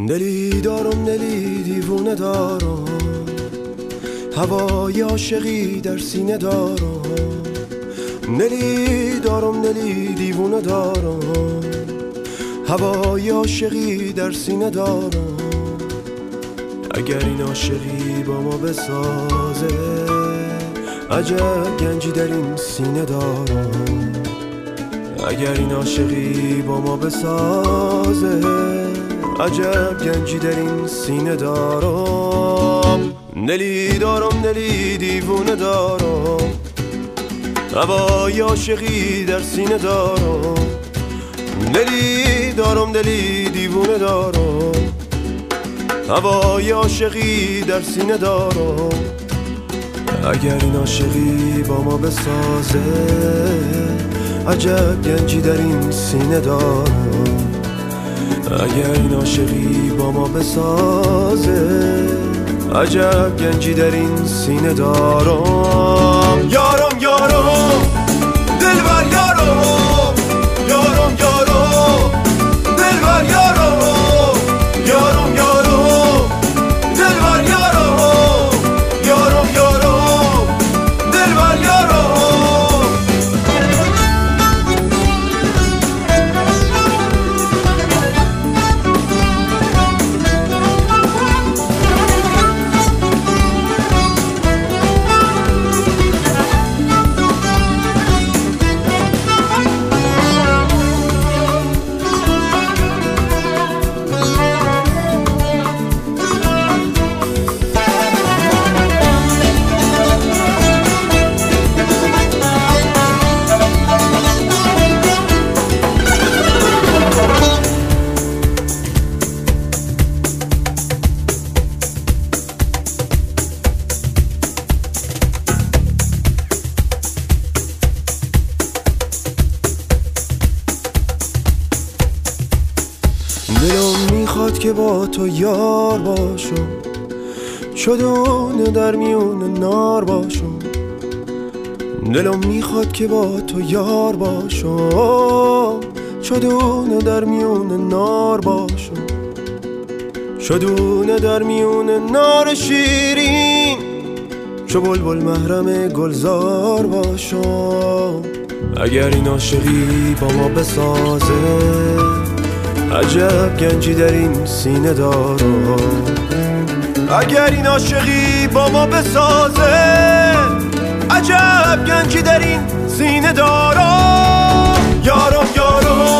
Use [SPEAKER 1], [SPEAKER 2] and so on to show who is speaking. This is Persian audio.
[SPEAKER 1] دلی دارم دلی دیوونه دارم، هوای عاشقی در سینه دارم. دلی دارم دلی دیوونه دارم، هوای عاشقی در سینه دارم. اگر این عاشقی با ما بسازه، عجب گنجی در این سینه دارم. اگر این عاشقی با ما بسازه، عجب گنجی در این سینه دارم. دلی دارم دلی دیوونه دارم، هوای عاشقی در سینه دارم. دلی دارم دلی دیوونه دارم، هوای عاشقی در سینه دارم. اگر این عاشقی با ما بسازه، عجب گنجی در این سینه دارم. اگر این عاشقی با ما بسازه، عجب گنجی در این سینه دارم. یارم یارم دلبر یارم، یارم یارم دلبر یارم، یارم یارم دلبر یارم، یارم یارم دلبر یارم. دلم میخواد که با تو یار باشم، چدونه در میون نار باشم. دلم میخواد که با تو یار باشم، چدونه در میون نار باشم. چدونه در میون نار شیرین، چو بلبل محرم گلزار باشم. اگر این عاشقی با ما بسازه، عجب گنجی در این سینه دارم. اگر این عاشقی با ما بسازه، عجب گنجی در این سینه دارم. یارم یارم